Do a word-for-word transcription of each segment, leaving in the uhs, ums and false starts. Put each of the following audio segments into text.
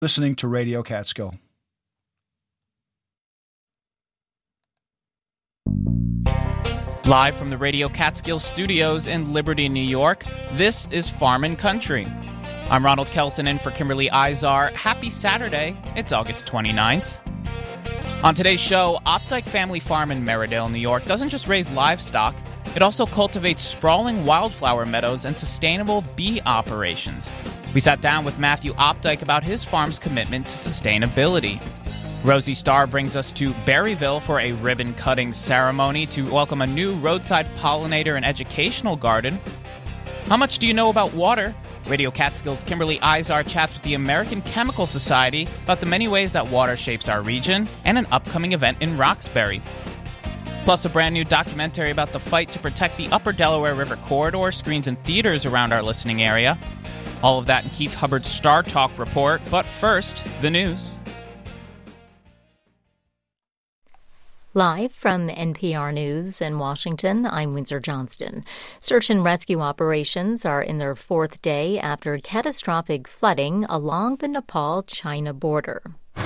Listening to Radio Catskill. Live from the Radio Catskill studios in Liberty, New York, this is Farm and Country. I'm Ronald Kelson in for Kimberly Izar. Happy Saturday. It's August twenty-ninth. On today's show, Opdyke Family Farm in Merridale, New York doesn't just raise livestock, it also cultivates sprawling wildflower meadows and sustainable bee operations. We sat down with Matthew Opdyke about his farm's commitment to sustainability. Rosie Starr brings us to Berryville for a ribbon-cutting ceremony to welcome a new roadside pollinator and educational garden. How much do you know about water? Radio Catskill's Kimberly Izar chats with the American Chemical Society about the many ways that water shapes our region and an upcoming event in Roxbury. Plus, a brand new documentary about the fight to protect the Upper Delaware River corridor screens in theaters around our listening area. All of that in Keith Hubbard's Star Talk report, but first, the news. Live from N P R News in Washington, I'm Windsor Johnston. Search and rescue operations are in their fourth day after catastrophic flooding along the Nepal-China border.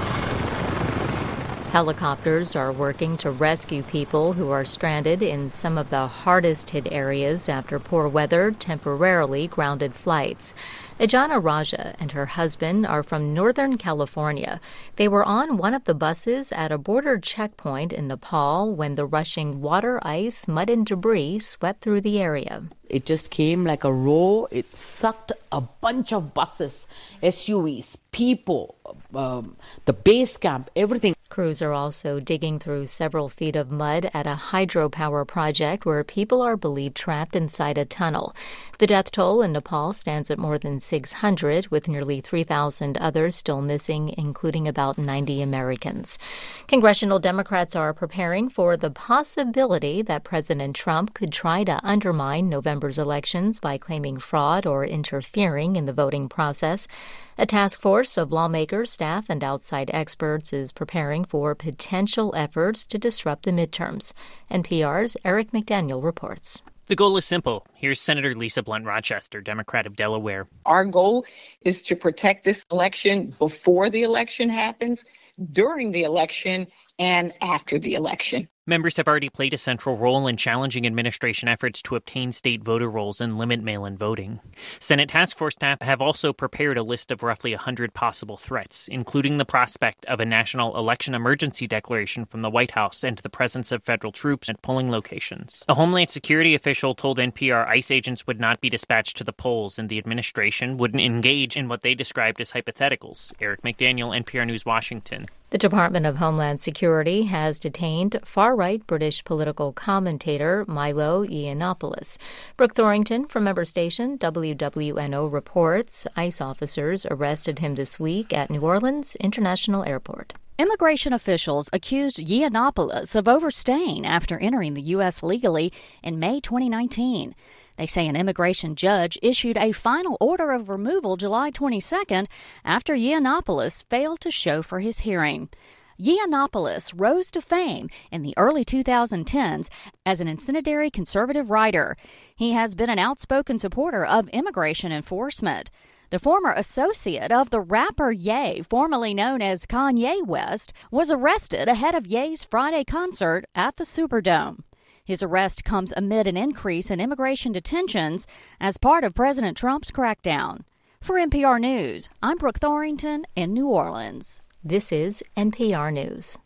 Helicopters are working to rescue people who are stranded in some of the hardest-hit areas after poor weather temporarily grounded flights. Ajana Raja and her husband are from Northern California. They were on one of the buses at a border checkpoint in Nepal when the rushing water, ice, mud, and debris swept through the area. It just came like a row. It sucked a bunch of buses, S U Vs, people, um, the base camp, everything. Crews are also digging through several feet of mud at a hydropower project where people are believed trapped inside a tunnel. The death toll in Nepal stands at more than six hundred, with nearly three thousand others still missing, including about ninety Americans. Congressional Democrats are preparing for the possibility that President Trump could try to undermine November's elections by claiming fraud or interfering in the voting process. A task force of lawmakers, staff, and outside experts is preparing for potential efforts to disrupt the midterms. N P R's Eric McDaniel reports. The goal is simple. Here's Senator Lisa Blunt Rochester, Democrat of Delaware. Our goal is to protect this election before the election happens, during the election, and after the election. Members have already played a central role in challenging administration efforts to obtain state voter rolls and limit mail-in voting. Senate task force staff have also prepared a list of roughly one hundred possible threats, including the prospect of a national election emergency declaration from the White House and the presence of federal troops at polling locations. A Homeland Security official told N P R ICE agents would not be dispatched to the polls and the administration wouldn't engage in what they described as hypotheticals. Eric McDaniel, N P R News, Washington. The Department of Homeland Security has detained far-right British political commentator Milo Yiannopoulos. Brooke Thorrington from member station W W N O reports ICE officers arrested him this week at New Orleans International Airport. Immigration officials accused Yiannopoulos of overstaying after entering the U S legally in May twenty nineteen. They say an immigration judge issued a final order of removal July twenty-second after Yiannopoulos failed to show for his hearing. Yiannopoulos rose to fame in the early twenty tens as an incendiary conservative writer. He has been an outspoken supporter of immigration enforcement. The former associate of the rapper Ye, formerly known as Kanye West, was arrested ahead of Ye's Friday concert at the Superdome. His arrest comes amid an increase in immigration detentions as part of President Trump's crackdown. For N P R News, I'm Brooke Thorrington in New Orleans. This is N P R News.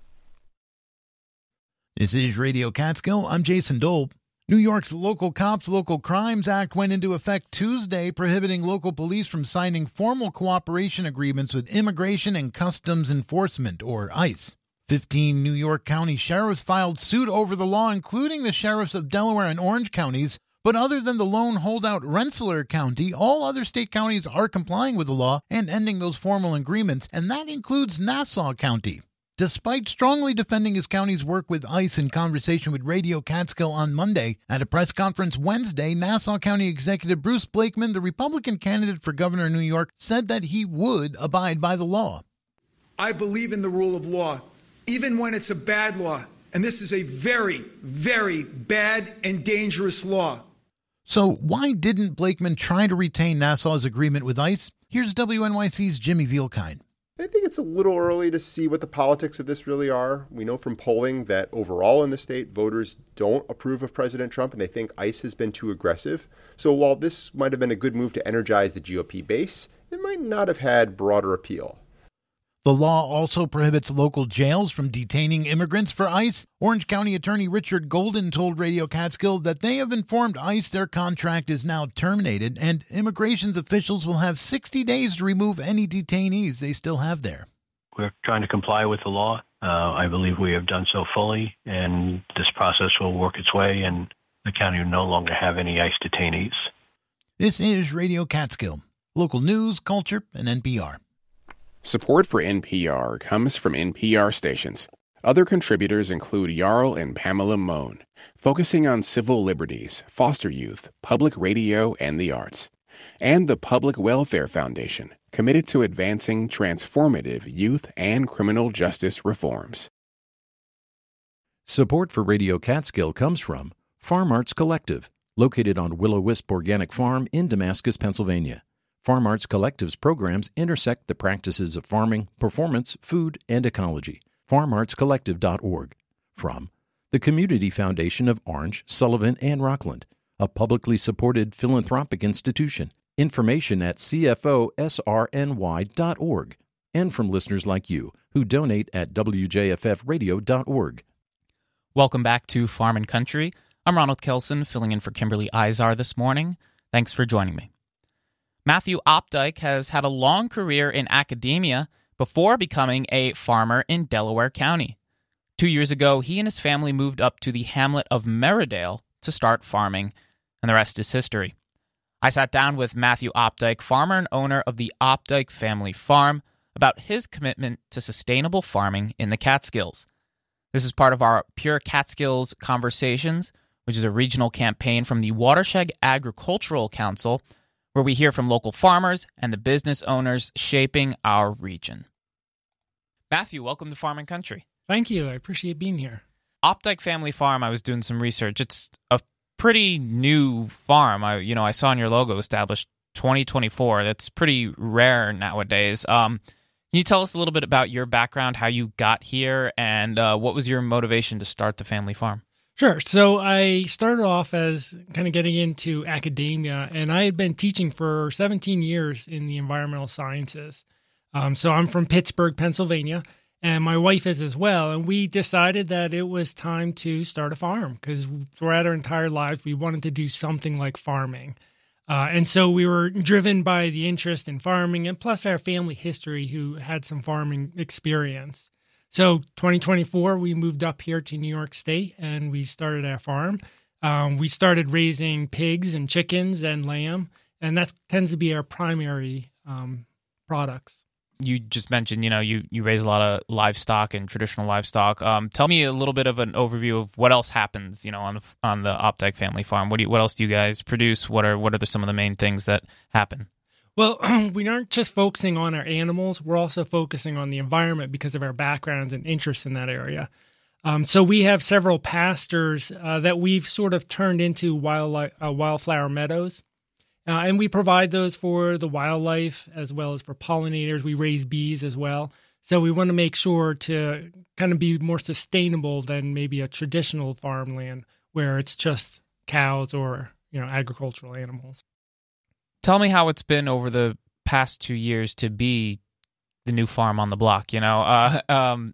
This is Radio Catskill. I'm Jason Dolb. New York's Local Cops, Local Crimes Act went into effect Tuesday, prohibiting local police from signing formal cooperation agreements with Immigration and Customs Enforcement, or ICE. Fifteen New York County sheriffs filed suit over the law, including the sheriffs of Delaware and Orange counties. But other than the lone holdout Rensselaer County, all other state counties are complying with the law and ending those formal agreements, and that includes Nassau County. Despite strongly defending his county's work with ICE in conversation with Radio Catskill on Monday, at a press conference Wednesday, Nassau County Executive Bruce Blakeman, the Republican candidate for governor of New York, said that he would abide by the law. I believe in the rule of law, even when it's a bad law. And this is a very, very bad and dangerous law. So why didn't Blakeman try to retain Nassau's agreement with ICE? Here's W N Y C's Jimmy Vielkind. I think it's a little early to see what the politics of this really are. We know from polling that overall in the state, voters don't approve of President Trump and they think ICE has been too aggressive. So while this might have been a good move to energize the G O P base, it might not have had broader appeal. The law also prohibits local jails from detaining immigrants for ICE. Orange County Attorney Richard Golden told Radio Catskill that they have informed ICE their contract is now terminated and immigration officials will have sixty days to remove any detainees they still have there. We're trying to comply with the law. Uh, I believe we have done so fully, and this process will work its way, and the county will no longer have any ICE detainees. This is Radio Catskill, local news, culture, and N P R. Support for N P R comes from N P R stations. Other contributors include Jarl and Pamela Mohn, focusing on civil liberties, foster youth, public radio, and the arts. And the Public Welfare Foundation, committed to advancing transformative youth and criminal justice reforms. Support for Radio Catskill comes from Farm Arts Collective, located on Willow Wisp Organic Farm in Damascus, Pennsylvania. Farm Arts Collective's programs intersect the practices of farming, performance, food, and ecology. farm arts collective dot org. From the Community Foundation of Orange, Sullivan, and Rockland, a publicly supported philanthropic institution. Information at c f o s r n y dot org. And from listeners like you who donate at w j f f radio dot org. Welcome back to Farm and Country. I'm Ronald Kelson, filling in for Kimberly Izar this morning. Thanks for joining me. Matthew Opdyke has had a long career in academia before becoming a farmer in Delaware County. Two years ago, he and his family moved up to the hamlet of Merridale to start farming, and the rest is history. I sat down with Matthew Opdyke, farmer and owner of the Opdyke Family Farm, about his commitment to sustainable farming in the Catskills. This is part of our Pure Catskills Conversations, which is a regional campaign from the Watershed Agricultural Council, where we hear from local farmers and the business owners shaping our region. Matthew, welcome to Farm and Country. Thank you. I appreciate being here. Opdyke Family Farm, I was doing some research. It's a pretty new farm. I, you know, I saw on your logo established twenty twenty-four. That's pretty rare nowadays. Um, can you tell us a little bit about your background, how you got here, and uh, what was your motivation to start the family farm? Sure. So I started off as kind of getting into academia, and I had been teaching for seventeen years in the environmental sciences. Um, so I'm from Pittsburgh, Pennsylvania, and my wife is as well. And we decided that it was time to start a farm because throughout our entire lives, we wanted to do something like farming. Uh, and so we were driven by the interest in farming and plus our family history who had some farming experience. So twenty twenty-four, we moved up here to New York State and we started our farm. Um, we started raising pigs and chickens and lamb, and that tends to be our primary um, products. You just mentioned, you know, you, you raise a lot of livestock and traditional livestock. Um, tell me a little bit of an overview of what else happens, you know, on the, on the Opdyke Family Farm. What do you, what else do you guys produce? What are what are the, some of the main things that happen? Well, we aren't just focusing on our animals. We're also focusing on the environment because of our backgrounds and interests in that area. Um, so we have several pastures uh, that we've sort of turned into wild, uh, wildflower meadows. Uh, and we provide those for the wildlife as well as for pollinators. We raise bees as well. So we want to make sure to kind of be more sustainable than maybe a traditional farmland where it's just cows or, you know, agricultural animals. Tell me how it's been over the past two years to be the new farm on the block. You know, uh, um,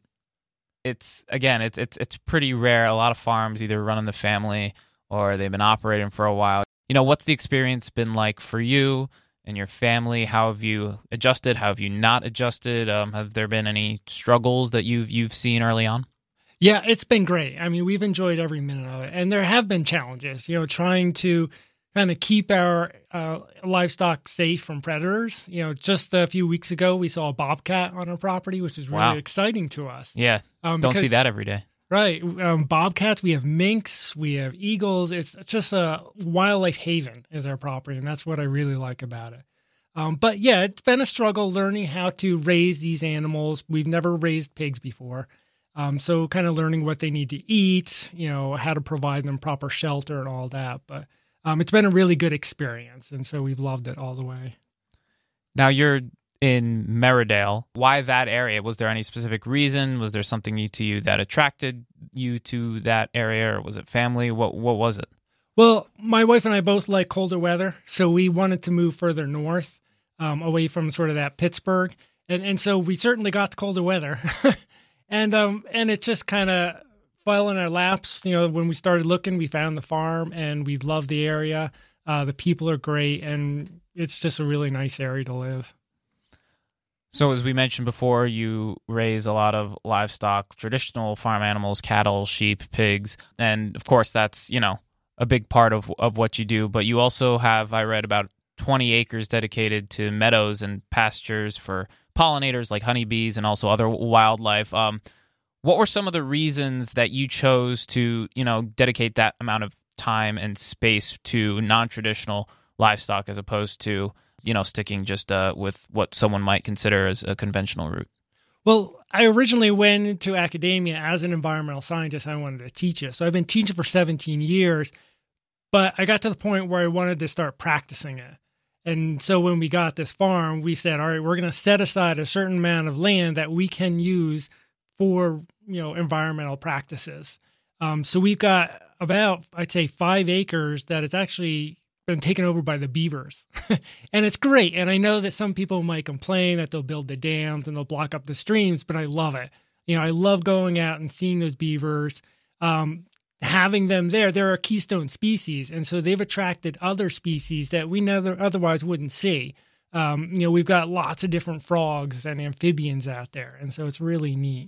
it's again, it's it's it's pretty rare. A lot of farms either run in the family or they've been operating for a while. You know, what's the experience been like for you and your family? How have you adjusted? How have you not adjusted? Um, have there been any struggles that you've you've seen early on? Yeah, it's been great. I mean, we've enjoyed every minute of it, and there have been challenges. You know, trying to kind of keep our uh, livestock safe from predators. You know, just a few weeks ago, we saw a bobcat on our property, which is really wow. exciting to us. Yeah, um, don't because, see that every day. Right. Um, bobcats, we have minks, we have eagles. It's just a wildlife haven is our property, and that's what I really like about it. Um, but yeah, it's been a struggle learning how to raise these animals. We've never raised pigs before. Um, so kind of learning what they need to eat, you know, how to provide them proper shelter and all that. But Um, it's been a really good experience, and so we've loved it all the way. Now, you're in Meridale. Why that area? Was there any specific reason? Was there something to you that attracted you to that area, or was it family? What what was it? Well, my wife and I both like colder weather, so we wanted to move further north, um, away from sort of that Pittsburgh, and and so we certainly got the colder weather, and um and it just kind of fell in our laps. You know, when we started looking, we found the farm, and we love the area. Uh, the people are great, and it's just a really nice area to live. So as we mentioned before, you raise a lot of livestock, traditional farm animals, cattle, sheep, pigs, and of course that's, you know, a big part of of what you do. But you also have, I read, about twenty acres dedicated to meadows and pastures for pollinators like honeybees and also other wildlife. Um, what were some of the reasons that you chose to, you know, dedicate that amount of time and space to non-traditional livestock as opposed to, you know, sticking just uh, with what someone might consider as a conventional route? Well, I originally went into academia as an environmental scientist. I wanted to teach it. So I've been teaching for seventeen years, but I got to the point where I wanted to start practicing it. And so when we got this farm, we said, all right, we're going to set aside a certain amount of land that we can use for, you know, environmental practices. Um, so we've got about, I'd say, five acres that it's actually been taken over by the beavers. And it's great. And I know that some people might complain that they'll build the dams and they'll block up the streams, but I love it. You know, I love going out and seeing those beavers, um, having them there. They're a keystone species. And so they've attracted other species that we never otherwise wouldn't see. Um, you know, we've got lots of different frogs and amphibians out there. And so it's really neat.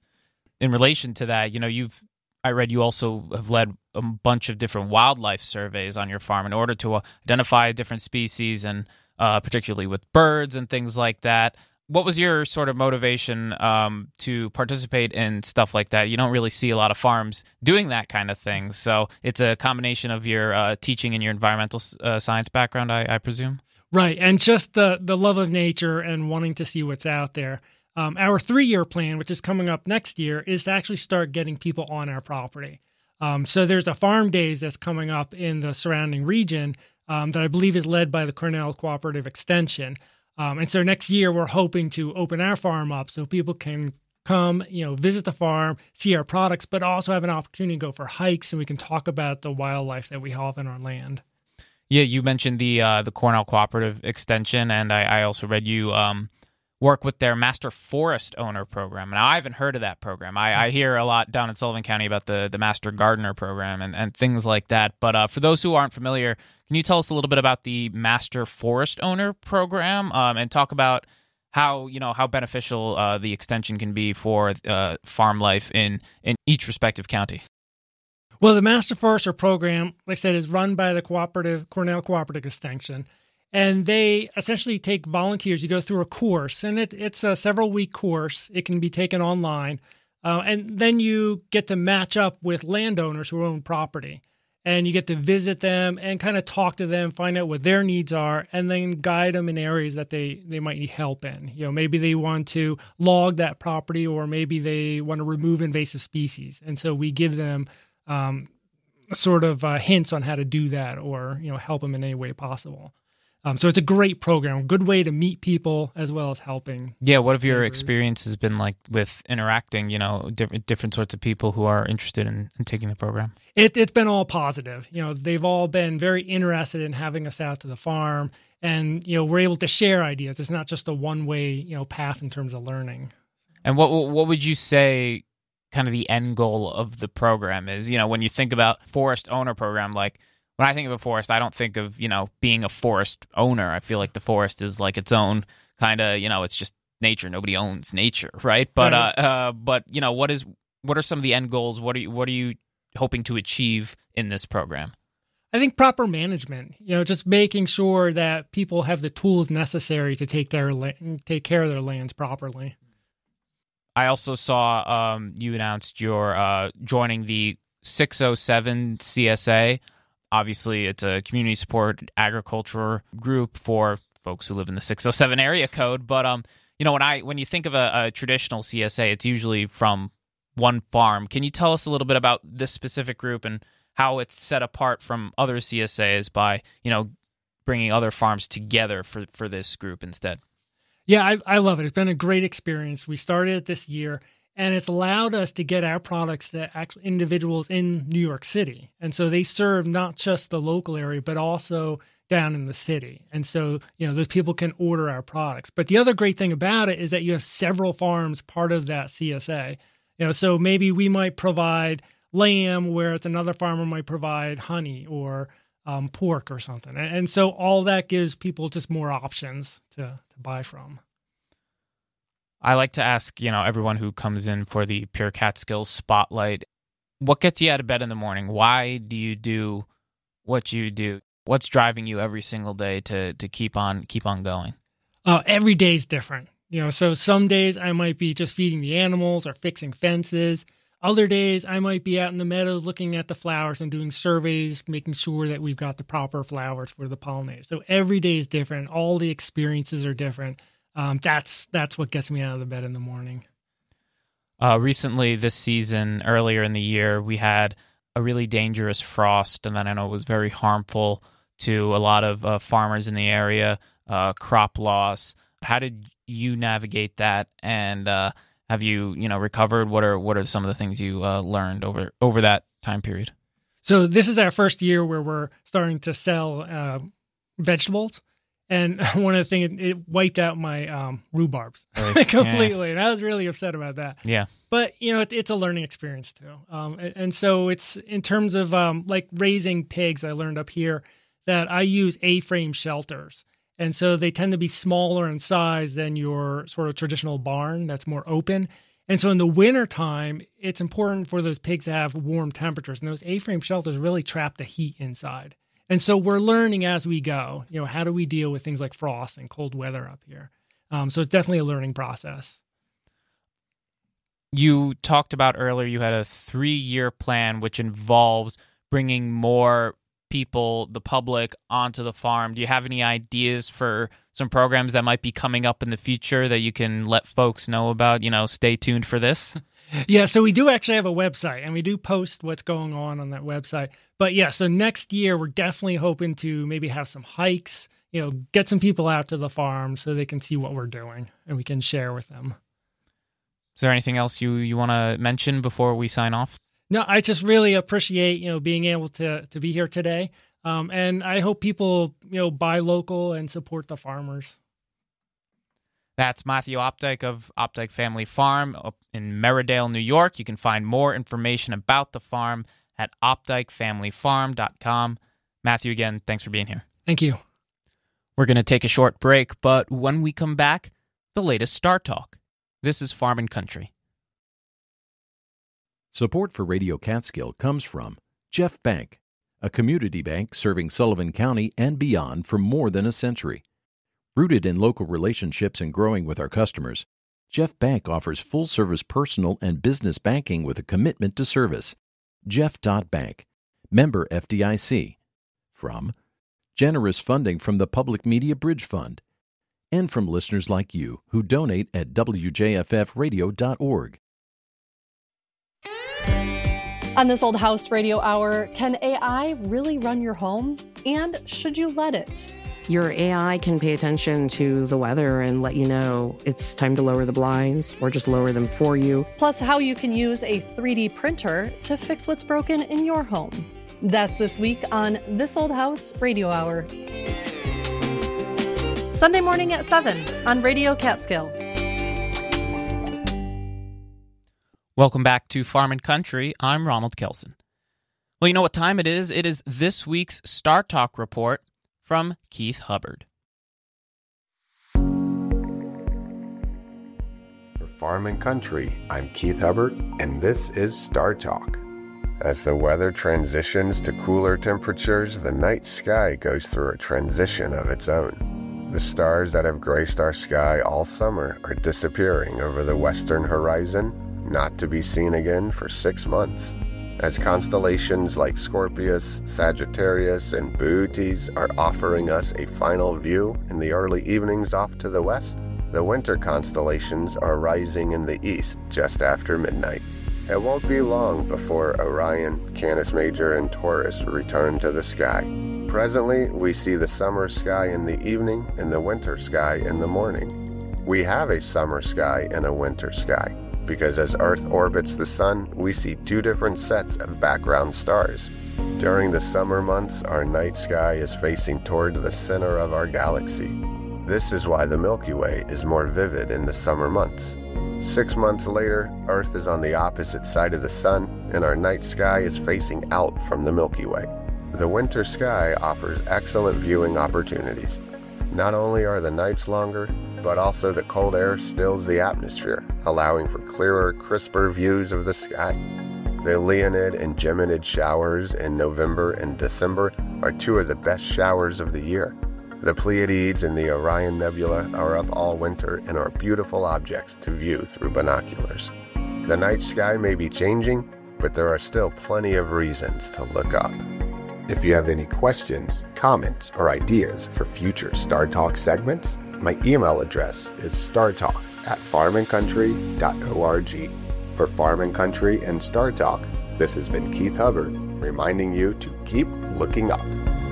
In relation to that, you know, you've I read you also have led a bunch of different wildlife surveys on your farm in order to uh, identify different species, and uh, particularly with birds and things like that. What was your sort of motivation um, to participate in stuff like that? You don't really see a lot of farms doing that kind of thing. So it's a combination of your uh, teaching and your environmental uh, science background, I, I presume? Right, and just the, the love of nature and wanting to see what's out there. Um, our three-year plan, which is coming up next year, is to actually start getting people on our property. Um, so there's a farm days that's coming up in the surrounding region um, that I believe is led by the Cornell Cooperative Extension. Um, and so next year we're hoping to open our farm up so people can come, you know, visit the farm, see our products, but also have an opportunity to go for hikes, and we can talk about the wildlife that we have in our land. Yeah, you mentioned the uh, the Cornell Cooperative Extension, and I, I also read you um, work with their Master Forest Owner program. Now, I haven't heard of that program. I, I hear a lot down in Sullivan County about the, the Master Gardener program and, and things like that. But uh, for those who aren't familiar, can you tell us a little bit about the Master Forest Owner program um, and talk about how, you know, how beneficial uh, the extension can be for uh, farm life in, in each respective county? Well, the Master Forester program, like I said, is run by the cooperative Cornell Cooperative Extension. And they essentially take volunteers. You go through a course, and it, it's a several-week course. It can be taken online. Uh, and then you get to match up with landowners who own property. And you get to visit them and kind of talk to them, find out what their needs are, and then guide them in areas that they, they might need help in. You know, maybe they want to log that property, or maybe they want to remove invasive species. And so we give them um, sort of uh, hints on how to do that, or, you know, help them in any way possible. Um, so it's a great program, good way to meet people as well as helping. Yeah, what have your experiences been like with interacting, you know, different different sorts of people who are interested in, in taking the program? It, it's been all positive. You know, they've all been very interested in having us out to the farm, and, you know, we're able to share ideas. It's not just a one-way, you know, path in terms of learning. And what what would you say kind of the end goal of the program is? You know, when you think about forest owner program, like, when I think of a forest, I don't think of, you know, being a forest owner. I feel like the forest is like its own kind of, you know, it's just nature. Nobody owns nature, right? But, right. Uh, uh, but you know, what is what are some of the end goals? What are you, what are you hoping to achieve in this program? I think proper management. You know, just making sure that people have the tools necessary to take their take care of their lands properly. I also saw um, you announced you're uh, joining the six oh seven C S A. Obviously, it's a community support agriculture group for folks who live in the six oh seven area code. But um, you know, when I when you think of a, a traditional C S A, it's usually from one farm. Can you tell us a little bit about this specific group and how it's set apart from other C S As by, you know, bringing other farms together for, for this group instead? Yeah, I, I love it. It's been a great experience. We started it this year, and it's allowed us to get our products to actual individuals in New York City. And so they serve not just the local area, but also down in the city. And so, you know, those people can order our products. But the other great thing about it is that you have several farms part of that C S A. You know, so maybe we might provide lamb, whereas another farmer might provide honey or um, pork or something. And, and so all that gives people just more options to, to buy from. I like to ask, you know, everyone who comes in for the Pure Catskills Spotlight, what gets you out of bed in the morning? Why do you do what you do? What's driving you every single day to to keep on keep on going? Uh, every day is different. You know, so some days I might be just feeding the animals or fixing fences. Other days I might be out in the meadows looking at the flowers and doing surveys, making sure that we've got the proper flowers for the pollinators. So every day is different. All the experiences are different. Um, that's that's what gets me out of the bed in the morning. Uh, recently, this season, earlier in the year, we had a really dangerous frost, and then I know it was very harmful to a lot of uh, farmers in the area, uh, crop loss. How did you navigate that, and uh, have you, you know, recovered? What are what are some of the things you uh, learned over over that time period? So this is our first year where we're starting to sell uh, vegetables, and one of the things, it wiped out my um, rhubarbs Really? completely, Yeah. and I was really upset about that. Yeah. But, you know, it, it's a learning experience too. Um, and, and so it's in terms of um, like raising pigs, I learned up here that I use A-frame shelters. And so they tend to be smaller in size than your sort of traditional barn that's more open. And so in the wintertime, it's important for those pigs to have warm temperatures. And those A-frame shelters really trap the heat inside. And so we're learning as we go, you know, how do we deal with things like frost and cold weather up here? Um, so it's definitely a learning process. You talked about earlier you had a three-year plan which involves bringing more people, the public, onto the farm. Do you have any ideas for some programs that might be coming up in the future that you can let folks know about? You know, stay tuned for this. Yeah, so we do actually have a website, and we do post what's going on on that website. But yeah, so next year we're definitely hoping to maybe have some hikes, you know, get some people out to the farm so they can see what we're doing and we can share with them. Is there anything else you, you want to mention before we sign off? No, I just really appreciate, you know, being able to to be here today. Um, and I hope people, you know, buy local and support the farmers. That's Matthew Opdyke of Opdyke Family Farm up in Merridale, New York. You can find more information about the farm at opdyke family farm dot com. Matthew, again, thanks for being here. Thank you. We're going to take a short break, but when we come back, the latest Star Talk. This is Farm and Country. Support for Radio Catskill comes from Jeff Bank, a community bank serving Sullivan County and beyond for more than a century. Rooted in local relationships and growing with our customers, Jeff Bank offers full-service personal and business banking with a commitment to service. Jeff dot Bank, member F D I C. From generous funding from the Public Media Bridge Fund, and from listeners like you who donate at W J F F radio dot org. On This Old House Radio Hour, can A I really run your home? And should you let it? Your A I can pay attention to the weather and let you know it's time to lower the blinds or just lower them for you. Plus, how you can use a three D printer to fix what's broken in your home. That's this week on This Old House Radio Hour. Sunday morning at seven on Radio Catskill. Welcome back to Farm and Country. I'm Ronald Kelson. Well, you know what time it is? It is this week's Star Talk report from Keith Hubbard. For Farm and Country, I'm Keith Hubbard, and this is Star Talk. As the weather transitions to cooler temperatures, the night sky goes through a transition of its own. The stars that have graced our sky all summer are disappearing over the western horizon, not to be seen again for six months. As constellations like Scorpius, Sagittarius, and Bootes are offering us a final view in the early evenings off to the west, the winter constellations are rising in the east just after midnight. It won't be long before Orion, Canis Major, and Taurus return to the sky. Presently, we see the summer sky in the evening and the winter sky in the morning. We have a summer sky and a winter sky, because as Earth orbits the sun, we see two different sets of background stars. During the summer months, our night sky is facing toward the center of our galaxy. This is why the Milky Way is more vivid in the summer months. Six months later, Earth is on the opposite side of the sun, and our night sky is facing out from the Milky Way. The winter sky offers excellent viewing opportunities. Not only are the nights longer, but also the cold air stills the atmosphere, allowing for clearer, crisper views of the sky. The Leonid and Geminid showers in November and December are two of the best showers of the year. The Pleiades and the Orion Nebula are up all winter and are beautiful objects to view through binoculars. The night sky may be changing, but there are still plenty of reasons to look up. If you have any questions, comments, or ideas for future Star Talk segments, my email address is startalk at farm and country dot org. For Farm and Country and Star Talk, this has been Keith Hubbard, reminding you to keep looking up.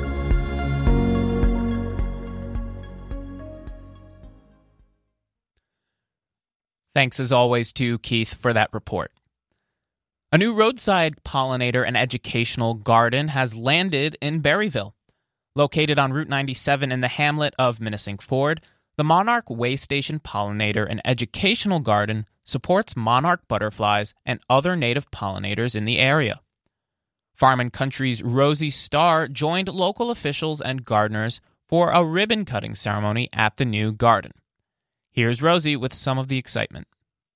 Thanks as always to Keith for that report. A new roadside pollinator and educational garden has landed in Berryville. Located on Route ninety-seven in the hamlet of Minisink Ford, the Monarch Way Station Pollinator and Educational Garden supports monarch butterflies and other native pollinators in the area. Farm and Country's Rosie Starr joined local officials and gardeners for a ribbon-cutting ceremony at the new garden. Here's Rosie with some of the excitement.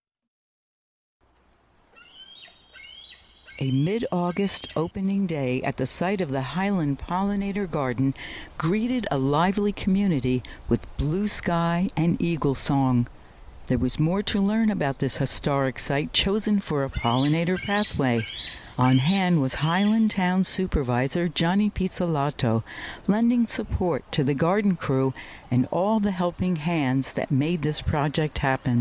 A mid-August opening day at the site of the Highland Pollinator Garden greeted a lively community with blue sky and eagle song. There was more to learn about this historic site chosen for a pollinator pathway. On hand was Highland Town Supervisor Johnny Pizzolato, lending support to the garden crew and all the helping hands that made this project happen.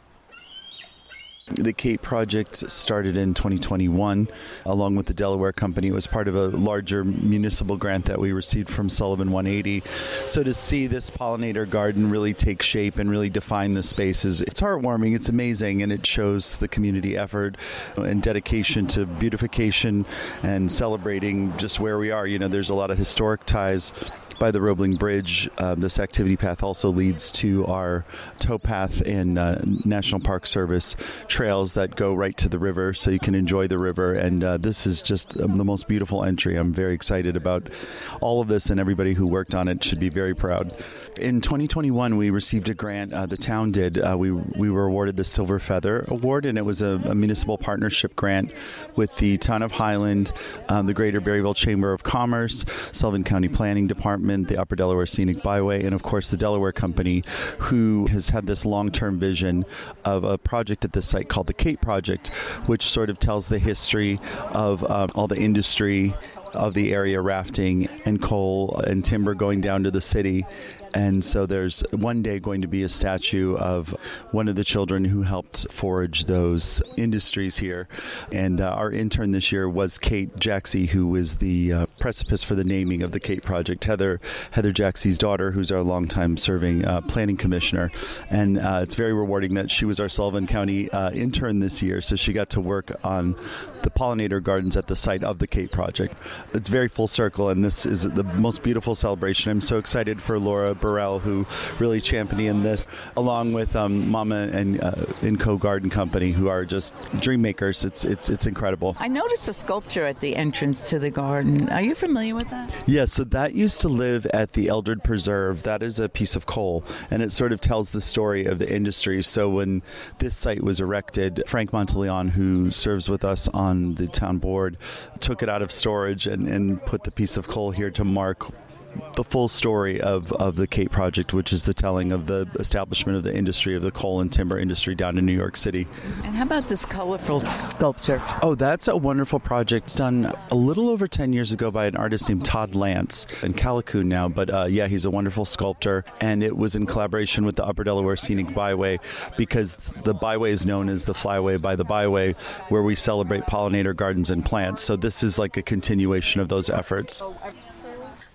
The Cape Project started in twenty twenty-one along with the Delaware Company. It was part of a larger municipal grant that we received from Sullivan one eighty. So to see this pollinator garden really take shape and really define the spaces, it's heartwarming, it's amazing, and it shows the community effort and dedication to beautification and celebrating just where we are. You know, there's a lot of historic ties by the Roebling Bridge. Uh, this activity path also leads to our towpath and uh, National Park Service trails that go right to the river, so you can enjoy the river. And uh, this is just um, the most beautiful entry. I'm very excited about all of this, and everybody who worked on it should be very proud. In twenty twenty-one, we received a grant. Uh, the town did. Uh, we we were awarded the Silver Feather Award, and it was a, a municipal partnership grant with the Town of Highland, um, the Greater Berryville Chamber of Commerce, Sullivan County Planning Department, the Upper Delaware Scenic Byway, and of course the Delaware Company, who has had this long-term vision of a project at this site called the Cape Project, which sort of tells the history of um, all the industry of the area, rafting and coal and timber going down to the city. And so there's one day going to be a statue of one of the children who helped forage those industries here. And uh, our intern this year was Kate Jaxie, who was the uh, precipice for the naming of the Cape Project. Heather Heather Jaxie's daughter, who's our longtime serving uh, planning commissioner. And uh, it's very rewarding that she was our Sullivan County uh, intern this year, so she got to work on the pollinator gardens at the site of the Cape Project. It's very full circle, and this is the most beautiful celebration. I'm so excited for Laura Burrell, who really championed this, along with um, Mama and uh, Inco Garden Company, who are just dream makers. It's it's it's incredible. I noticed a sculpture at the entrance to the garden. Are you familiar with that? Yeah, so that used to live at the Eldred Preserve. That is a piece of coal, and it sort of tells the story of the industry. So when this site was erected, Frank Monteleon, who serves with us on the town board, took it out of storage and, and put the piece of coal here to mark the full story of, of the Cape Project, which is the telling of the establishment of the industry, of the coal and timber industry down in New York City. And how about this colorful sculpture? Oh, that's a wonderful project. It's done a little over ten years ago by an artist named Todd Lance in Callicoon now. But uh, yeah, he's a wonderful sculptor. And it was in collaboration with the Upper Delaware Scenic Byway, because the byway is known as the Flyway by the Byway, where we celebrate pollinator gardens and plants. So this is like a continuation of those efforts.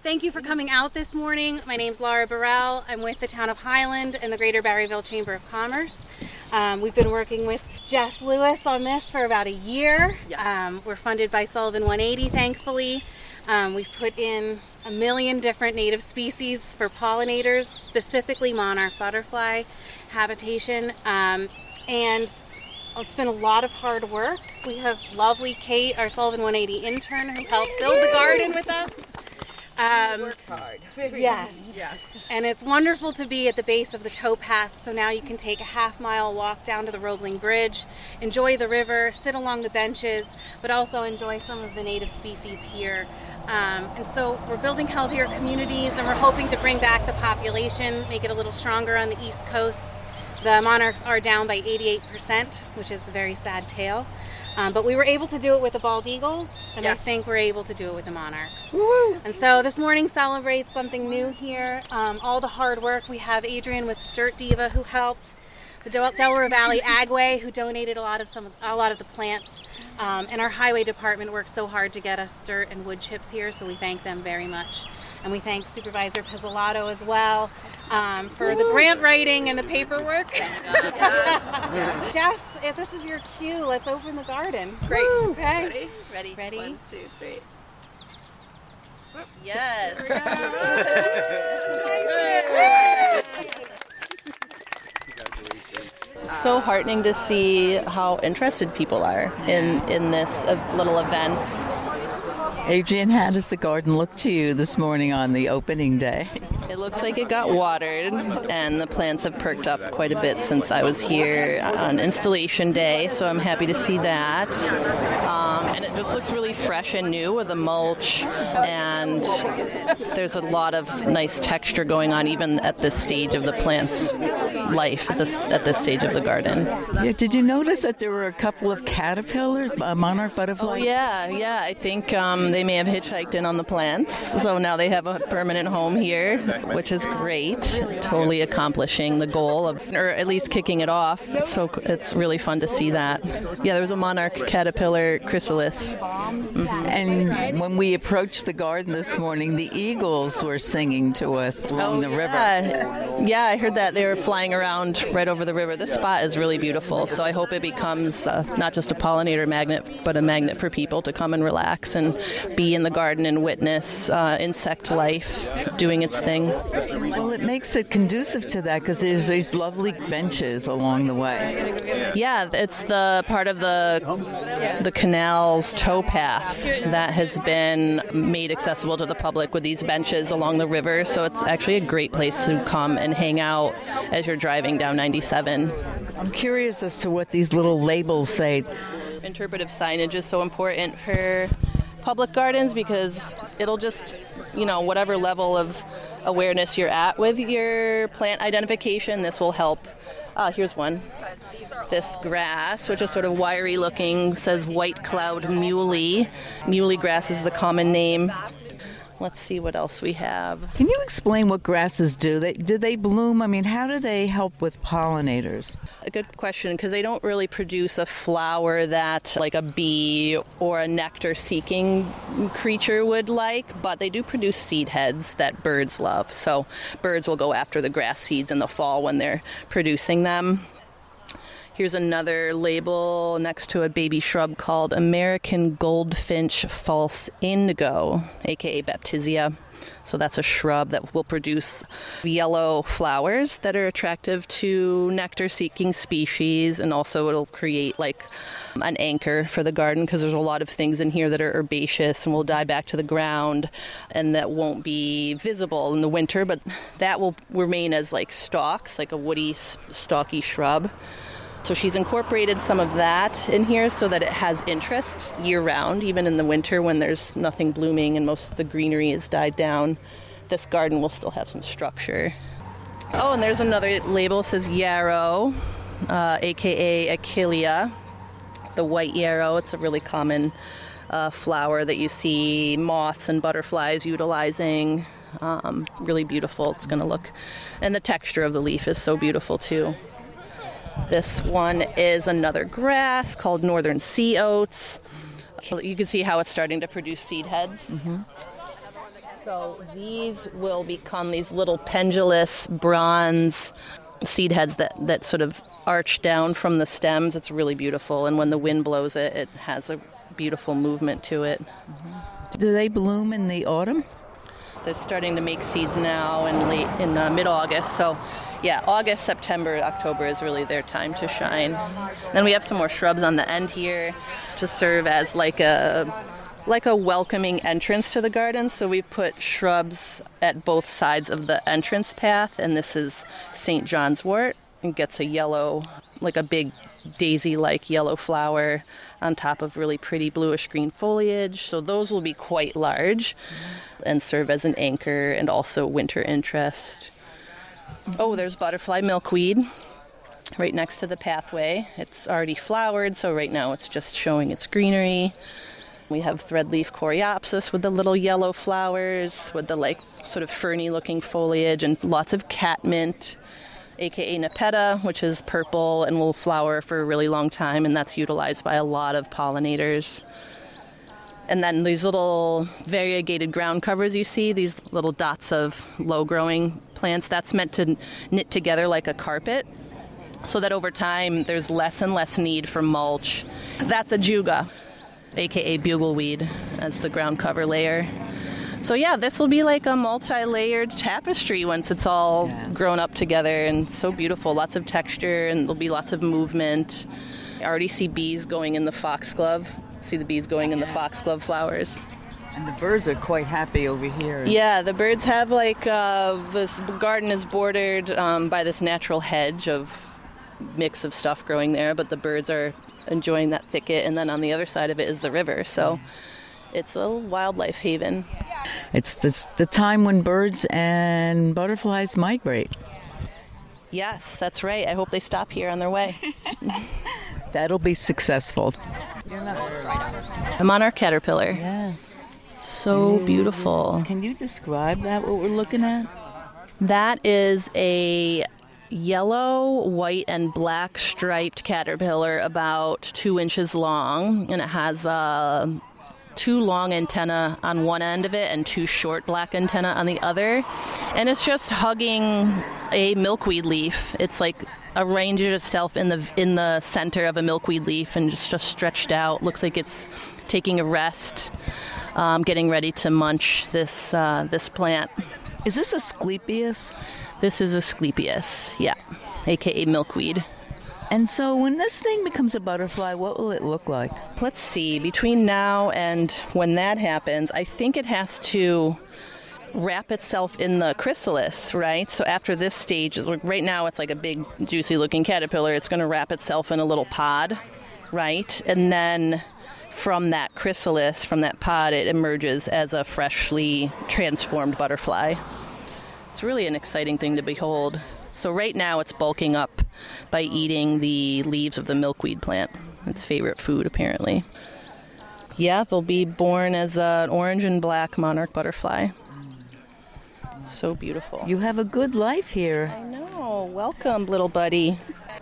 Thank you for coming out this morning. My name's Laura Burrell. I'm with the Town of Highland and the Greater Barryville Chamber of Commerce. Um, we've been working with Jess Lewis on this for about a year. Yes. Um, we're funded by Sullivan one eighty, thankfully. Um, we've put in a million different native species for pollinators, specifically monarch butterfly habitation. Um, and it's been a lot of hard work. We have lovely Kate, our Sullivan one eighty intern, who helped build the garden with us. Um, worked hard. Yes. Yes. And it's wonderful to be at the base of the towpath, so now you can take a half mile walk down to the Roebling Bridge, enjoy the river, sit along the benches, but also enjoy some of the native species here. Um, and so we're building healthier communities, and we're hoping to bring back the population, make it a little stronger on the East Coast. The monarchs are down by eighty-eight percent, which is a very sad tale. Um, but we were able to do it with the bald eagles, and yes. I think we're able to do it with the monarchs. Woo-hoo. And so this morning celebrates something new here. Um, all the hard work. We have Adrian with Dirt Diva who helped, the Del- Delaware Valley Agway who donated a lot of some, a lot of the plants, um, and our highway department worked so hard to get us dirt and wood chips here. So we thank them very much, and we thank Supervisor Pizzolatto as well. Um, for the grant writing and the paperwork. Yes. Yes. Jess, if this is your cue, let's open the garden. Great. Woo. Okay. Ready? Ready. Ready? One, two, three. Yes. It's so heartening to see how interested people are in, in this uh, little event. Adrian, how does the garden look to you this morning on the opening day? It looks like it got watered, and the plants have perked up quite a bit since I was here on installation day, so I'm happy to see that. Um, and it just looks really fresh and new with the mulch, and there's a lot of nice texture going on even at this stage of the plant's life, at this, at this stage of the garden. Yeah, did you notice that there were a couple of caterpillars, uh, monarch butterflies? Oh, yeah, yeah. I think um, they may have hitchhiked in on the plants, so now they have a permanent home here, which is great. Totally accomplishing the goal of, or at least kicking it off. So it's really fun to see that. Yeah, there was a monarch caterpillar chrysalis. Mm-hmm. And when we approached the garden this morning, the eagles were singing to us along oh, the yeah. river. Yeah, I heard that they were flying around right over the river. This spot is really beautiful, so I hope it becomes uh, not just a pollinator magnet, but a magnet for people to come and relax and be in the garden and witness uh, insect life doing its thing. Well, it makes it conducive to that because there's these lovely benches along the way. Yeah, it's the part of the the canal's towpath that has been made accessible to the public with these benches along the river, so it's actually a great place to come and hang out as you're driving down ninety-seven. I'm curious as to what these little labels say. Interpretive signage is so important for public gardens because it'll just, you know, whatever level of awareness you're at with your plant identification, this will help. Uh, here's one. This grass, which is sort of wiry looking, says white cloud muley. Muley grass is the common name. Let's see what else we have. Can you explain what grasses do? They, do they bloom? I mean, how do they help with pollinators? A good question, because they don't really produce a flower that like a bee or a nectar-seeking creature would like, but they do produce seed heads that birds love. So birds will go after the grass seeds in the fall when they're producing them. Here's another label next to a baby shrub called American Goldfinch False Indigo, aka Baptisia. So that's a shrub that will produce yellow flowers that are attractive to nectar-seeking species, and also it'll create like an anchor for the garden because there's a lot of things in here that are herbaceous and will die back to the ground and that won't be visible in the winter, but that will remain as like stalks, like a woody, stalky shrub. So she's incorporated some of that in here so that it has interest year-round, even in the winter when there's nothing blooming and most of the greenery has died down. This garden will still have some structure. Oh, and there's another label that says yarrow, uh, a k a. Achillea, the white yarrow. It's a really common uh, flower that you see moths and butterflies utilizing. Um, really beautiful it's going to look. And the texture of the leaf is so beautiful, too. This one is another grass called northern sea oats. You can see how it's starting to produce seed heads. Mm-hmm. So these will become these little pendulous bronze seed heads that, that sort of arch down from the stems. It's really beautiful, and when the wind blows it, it has a beautiful movement to it. Mm-hmm. Do they bloom in the autumn? They're starting to make seeds now in late in uh, mid-August. So, yeah, August, September, October is really their time to shine. Then we have some more shrubs on the end here to serve as like a like a welcoming entrance to the garden. So we've put shrubs at both sides of the entrance path, and this is Saint John's wort. It gets a yellow, like a big daisy-like yellow flower on top of really pretty bluish-green foliage. So those will be quite large and serve as an anchor and also winter interest. Oh, there's butterfly milkweed right next to the pathway. It's already flowered, so right now it's just showing its greenery. We have threadleaf coreopsis with the little yellow flowers, with the like sort of ferny-looking foliage, and lots of catmint, aka Nepeta, which is purple and will flower for a really long time, and that's utilized by a lot of pollinators. And then these little variegated ground covers you see, these little dots of low-growing plants, that's meant to knit together like a carpet, so that over time there's less and less need for mulch. That's a juga, aka bugleweed, as the ground cover layer. So yeah, this will be like a multi-layered tapestry once it's all yeah. grown up together, and so beautiful. Lots of texture, and there'll be lots of movement. I already see bees going in the foxglove. See the bees going in the foxglove flowers. And the birds are quite happy over here. Yeah, the birds have like, uh, this garden is bordered um, by this natural hedge of mix of stuff growing there, but the birds are enjoying that thicket, and then on the other side of it is the river, so it's a wildlife haven. It's the, the time when birds and butterflies migrate. Yes, that's right. I hope they stop here on their way. That'll be successful. A monarch caterpillar. Yes. So Ooh, beautiful. Yes. Can you describe that, what we're looking at? That is a yellow, white, and black striped caterpillar about two inches long, and it has uh, two long antennae on one end of it and two short black antennae on the other. And it's just hugging a milkweed leaf. It's like arranged itself in the in the center of a milkweed leaf and just, just stretched out. Looks like it's taking a rest, um, getting ready to munch this uh, this plant. Is this Asclepias? This is Asclepias, yeah, aka milkweed. And so when this thing becomes a butterfly, what will it look like? Let's see. Between now and when that happens, I think it has to wrap itself in the chrysalis, right? So after this stage, right now it's like a big, juicy-looking caterpillar. It's going to wrap itself in a little pod, right? And then from that chrysalis, from that pod, it emerges as a freshly transformed butterfly. It's really an exciting thing to behold. So right now it's bulking up by eating the leaves of the milkweed plant. Its favorite food, apparently. Yeah, they'll be born as an orange and black monarch butterfly. So beautiful. You have a good life here. I know. Welcome, little buddy.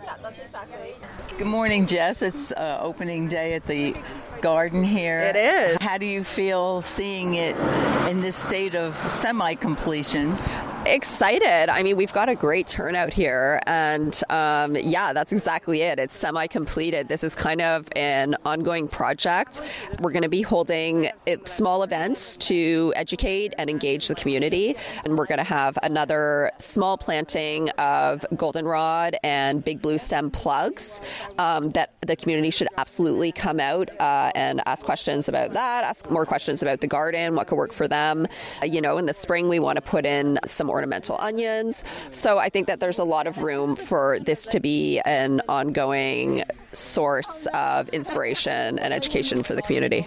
Good morning, Jess. It's uh, opening day at the garden here. It is. How do you feel seeing it in this state of semi-completion? Excited. I mean, we've got a great turnout here, and um, yeah, that's exactly it. It's semi-completed. This is kind of an ongoing project. We're going to be holding small events to educate and engage the community, and we're going to have another small planting of goldenrod and big blue stem plugs um, that the community should absolutely come out uh, and ask questions about that, ask more questions about the garden, what could work for them. Uh, you know, in the spring, we want to put in some ornamental onions. So I think that there's a lot of room for this to be an ongoing source of inspiration and education for the community.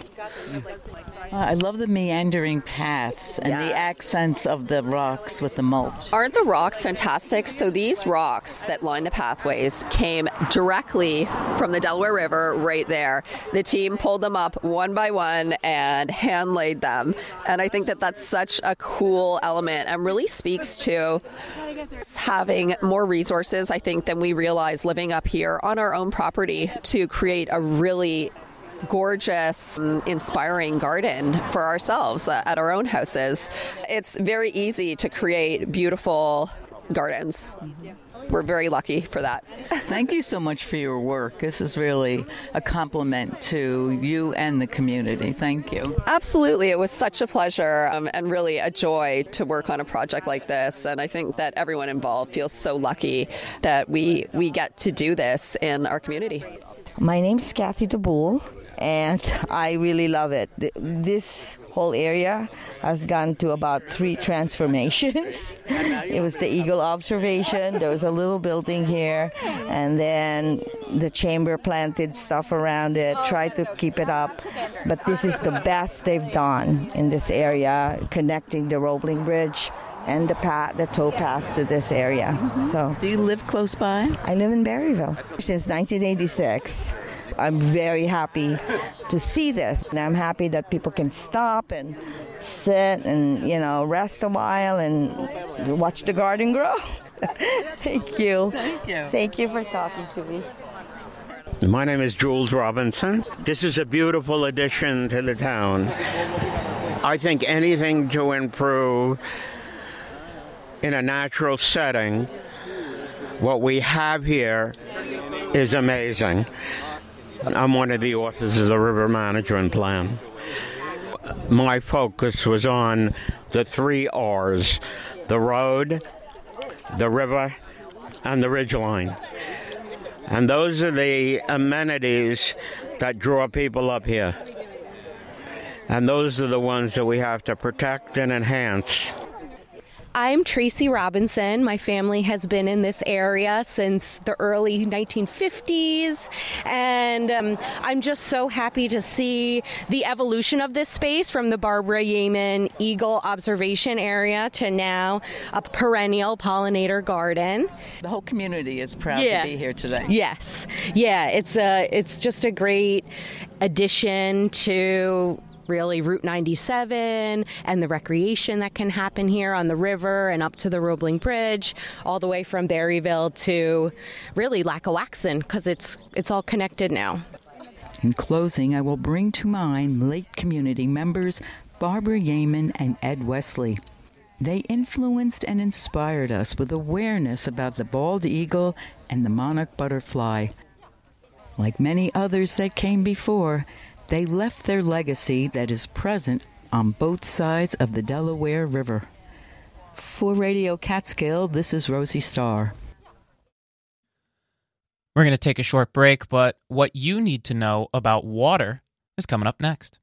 I love the meandering paths and yes. the accents of the rocks with the mulch. Aren't the rocks fantastic? So these rocks that line the pathways came directly from the Delaware River right there. The team pulled them up one by one and hand laid them. And I think that that's such a cool element and really speaks to having more resources, I think, than we realize living up here on our own property to create a really gorgeous, inspiring garden for ourselves uh, at our own houses. It's very easy to create beautiful gardens. We're very lucky for that. Thank you so much for your work. This is really a compliment to you and the community. Thank you. Absolutely. It was such a pleasure um, and really a joy to work on a project like this. And I think that everyone involved feels so lucky that we, we get to do this in our community. My name's Kathy DeBoule, and I really love it. This whole area has gone to about three transformations. It was the Eagle observation. There was a little building here, and then the chamber planted stuff around it, tried to keep it up. But this is the best they've done in this area, connecting the Roebling Bridge and the path, the tow path to this area. So, do you live close by? I live in Berryville since nineteen eighty-six. I'm very happy to see this, and I'm happy that people can stop and sit and, you know, rest a while and watch the garden grow. Thank you. Thank you. Thank you for talking to me. My name is Jules Robinson. This is a beautiful addition to the town. I think anything to improve in a natural setting, what we have here is amazing. I'm one of the authors of the River Management Plan. My focus was on the three R's, the road, the river, and the ridgeline. And those are the amenities that draw people up here. And those are the ones that we have to protect and enhance. I'm Tracy Robinson. My family has been in this area since the early nineteen fifties, and um, I'm just so happy to see the evolution of this space from the Barbara Yeaman Eagle Observation Area to now a perennial pollinator garden. The whole community is proud yeah. to be here today. Yes. Yeah, it's a, it's just a great addition to really Route ninety-seven and the recreation that can happen here on the river and up to the Roebling Bridge, all the way from Berryville to really Lackawaxen, because it's it's all connected now. In closing, I will bring to mind late community members Barbara Yeaman and Ed Wesley. They influenced and inspired us with awareness about the bald eagle and the monarch butterfly. Like many others that came before, they left their legacy that is present on both sides of the Delaware River. For Radio Catskill, this is Rosie Starr. We're going to take a short break, but what you need to know about water is coming up next.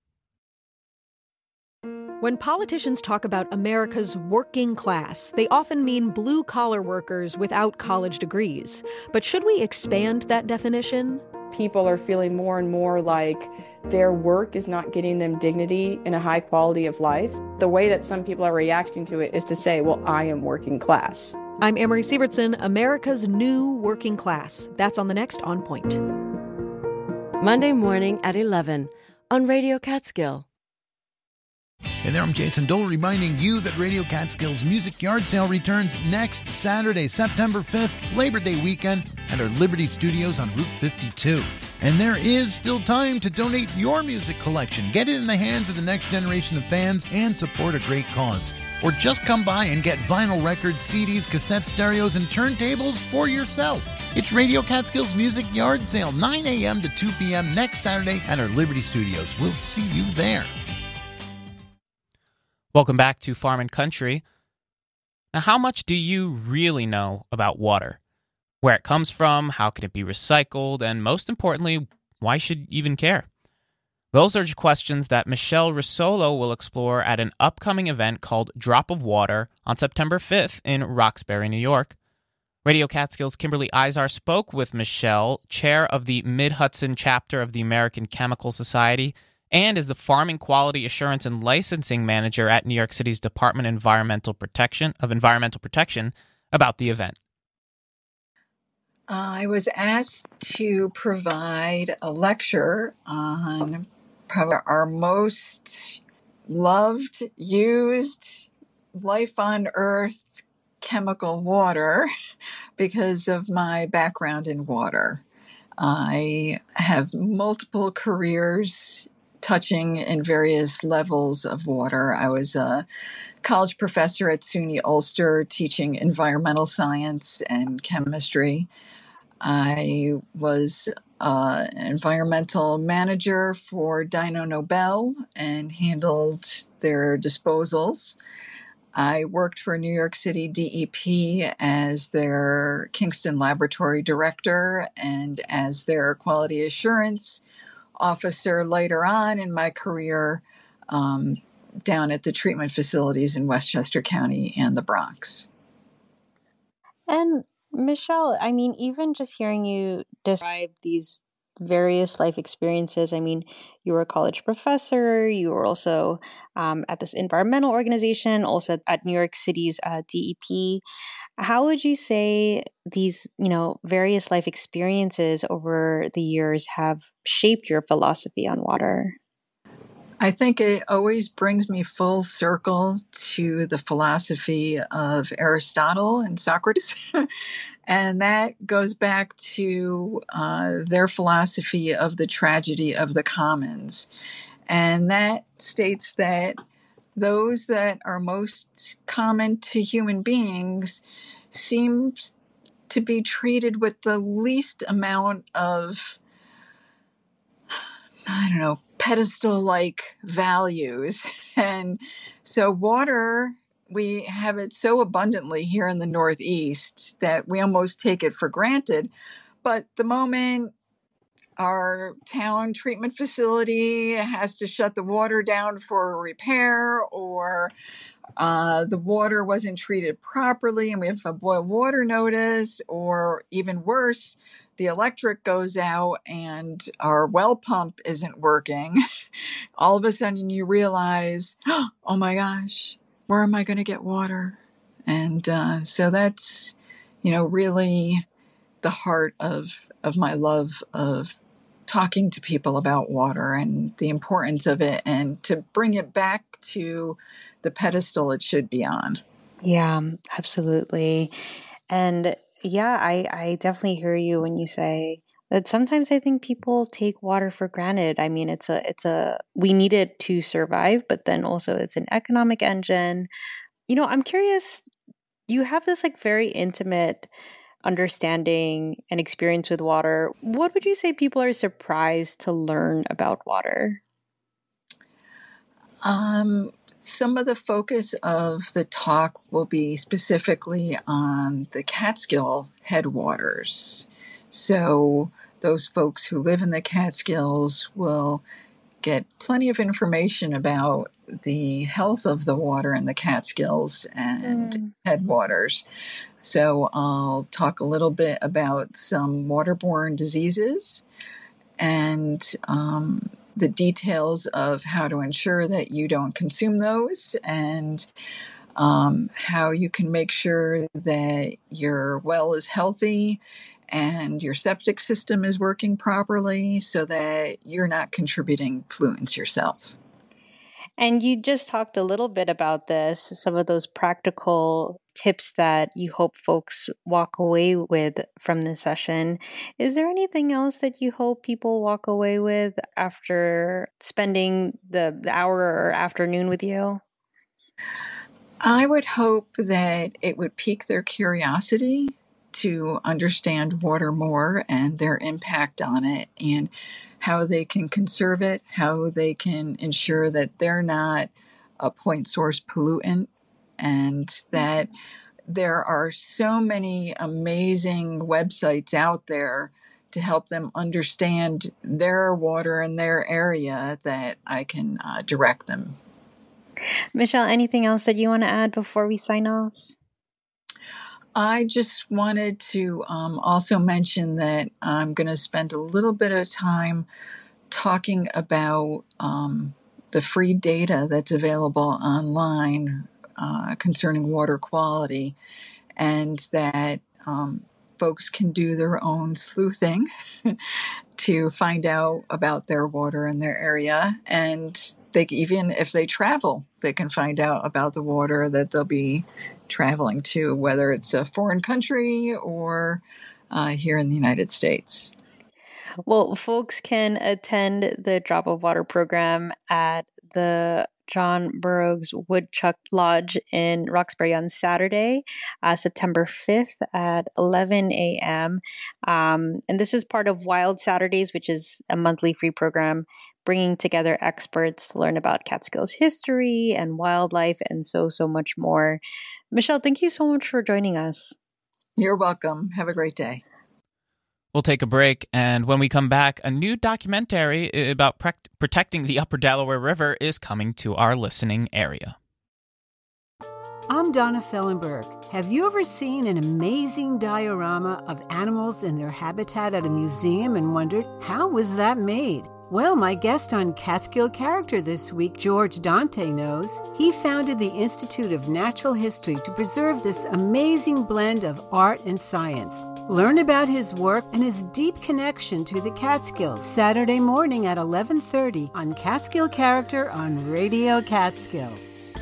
When politicians talk about America's working class, they often mean blue-collar workers without college degrees. But should we expand that definition? People are feeling more and more like their work is not getting them dignity and a high quality of life. The way that some people are reacting to it is to say, well, I am working class. I'm Amory Sievertson, America's new working class. That's on the next On Point. Monday morning at eleven on Radio Catskill. Hey there, I'm Jason Dole, reminding you that Radio Catskill's Music Yard Sale returns next Saturday, September fifth, Labor Day weekend, at our Liberty Studios on Route fifty-two. And there is still time to donate your music collection. Get it in the hands of the next generation of fans and support a great cause. Or just come by and get vinyl records, C Ds, cassette stereos, and turntables for yourself. It's Radio Catskill's Music Yard Sale, nine a.m. to two p.m. next Saturday at our Liberty Studios. We'll see you there. Welcome back to Farm and Country. Now, how much do you really know about water? Where it comes from, how can it be recycled, and most importantly, why should you even care? Those are questions that Michelle Risolo will explore at an upcoming event called Drop of Water on September fifth in Roxbury, New York. Radio Catskill's Kimberly Izar spoke with Michelle, chair of the Mid-Hudson chapter of the American Chemical Society, and is the Farming Quality Assurance and Licensing Manager at New York City's Department of Environmental Protection, of Environmental Protection about the event. Uh, I was asked to provide a lecture on probably our most loved, used, life on Earth chemical water because of my background in water. I have multiple careers touching in various levels of water. I was a college professor at SUNY Ulster teaching environmental science and chemistry. I was uh, an environmental manager for Dyno Nobel and handled their disposals. I worked for New York City D E P as their Kingston Laboratory Director and as their quality assurance officer later on in my career um, down at the treatment facilities in Westchester County and the Bronx. And Michelle, I mean, even just hearing you describe these various life experiences, I mean, you were a college professor, you were also um, at this environmental organization, also at New York City's uh, D E P. How would you say these, you know, various life experiences over the years have shaped your philosophy on water? I think it always brings me full circle to the philosophy of Aristotle and Socrates. And that goes back to uh, their philosophy of the tragedy of the commons. And that states that those that are most common to human beings seem to be treated with the least amount of, I don't know, pedestal-like values. And so water, we have it so abundantly here in the Northeast that we almost take it for granted. But the moment our town treatment facility has to shut the water down for a repair, or uh, the water wasn't treated properly and we have a boil water notice, or even worse, the electric goes out and our well pump isn't working, all of a sudden you realize, oh my gosh, where am I going to get water? And uh, so that's, you know, really the heart of of my love of talking to people about water and the importance of it, and to bring it back to the pedestal it should be on. Yeah, absolutely. And yeah, I, I definitely hear you when you say that sometimes I think people take water for granted. I mean, it's a, it's a, we need it to survive, but then also it's an economic engine. You know, I'm curious, you have this like very intimate understanding and experience with water. What would you say people are surprised to learn about water? Um, some of the focus of the talk will be specifically on the Catskill headwaters. So those folks who live in the Catskills will get plenty of information about the health of the water in the Catskills and mm. headwaters. So I'll talk a little bit about some waterborne diseases and um, the details of how to ensure that you don't consume those, and um, how you can make sure that your well is healthy and your septic system is working properly so that you're not contributing pollutants yourself. And you just talked a little bit about this, some of those practical tips that you hope folks walk away with from this session. Is there anything else that you hope people walk away with after spending the, the hour or afternoon with you? I would hope that it would pique their curiosity to understand water more and their impact on it, and how they can conserve it, how they can ensure that they're not a point source pollutant, and that there are so many amazing websites out there to help them understand their water in their area that I can uh, direct them. Michelle, anything else that you want to add before we sign off? I just wanted to um, also mention that I'm going to spend a little bit of time talking about um, the free data that's available online uh, concerning water quality, and that um, folks can do their own sleuthing to find out about their water in their area. And they even if they travel, they can find out about the water that they'll be traveling to, whether it's a foreign country or uh, here in the United States. Well, folks can attend the Drop of Water program at the John Burroughs Woodchuck Lodge in Roxbury on Saturday, uh, September fifth at eleven a.m. Um, and this is part of Wild Saturdays, which is a monthly free program bringing together experts to learn about Catskills history and wildlife and so, so much more. Michelle, thank you so much for joining us. You're welcome. Have a great day. We'll take a break, and when we come back, a new documentary about pre- protecting the Upper Delaware River is coming to our listening area. I'm Donna Fellenberg. Have you ever seen an amazing diorama of animals in their habitat at a museum and wondered, how was that made? Well, my guest on Catskill Character this week, George Dante, knows. He founded the Institute of Natural History to preserve this amazing blend of art and science. Learn about his work and his deep connection to the Catskills Saturday morning at eleven thirty on Catskill Character on Radio Catskill.